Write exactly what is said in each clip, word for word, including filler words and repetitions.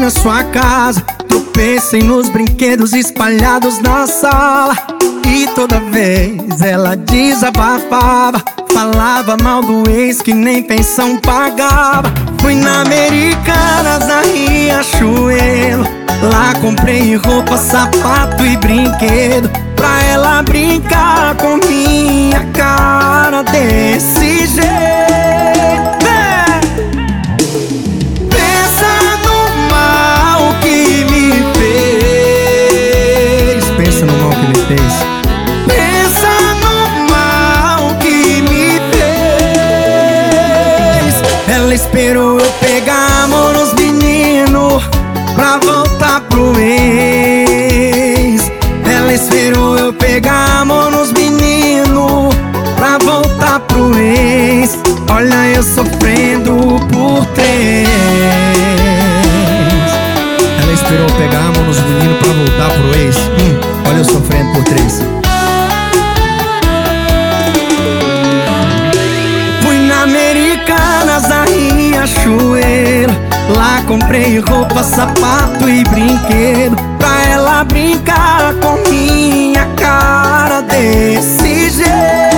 na sua casa, tropecei nos brinquedos espalhados na sala. E toda vez ela desabafava, falava mal do ex que nem pensão pagava. Fui na Americanas, na Riachuelo, lá comprei roupa, sapato e brinquedo, pra ela brincar com minha cara desse jeito. É. Pensa no mal que me fez. Pensa no mal que me fez. Pensa no mal que me fez. Ela esperou eu pegar amor nos meninos pra voltar pro ex. Ela esperou eu pegar amor nos meninos pra voltar pro ex. Olha eu sofrendo por três. Ela esperou eu pegar amor nos meninos pra voltar pro ex. hum, Olha eu sofrendo por três. Fui na Americanas, na Riachuelo, lá comprei roupa, sapato e brinquedo, pra ela brincar com minha cara desse jeito.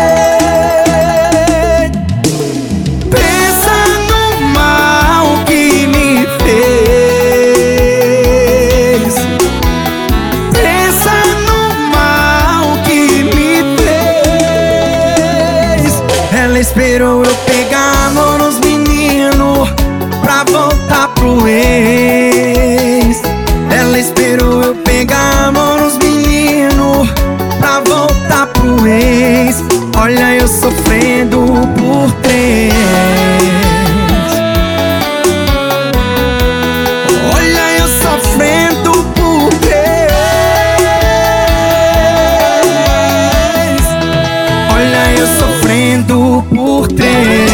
Pensa no mal que me fez. Pensa no mal que me fez. Ela esperou eu pegar amor nos meninos pra voltar pro ex. Ela esperou eu pegar amor nos meninos pra voltar pro ex. Olha eu sofrendo por três. Olha eu sofrendo por três. Olha eu sofrendo por três.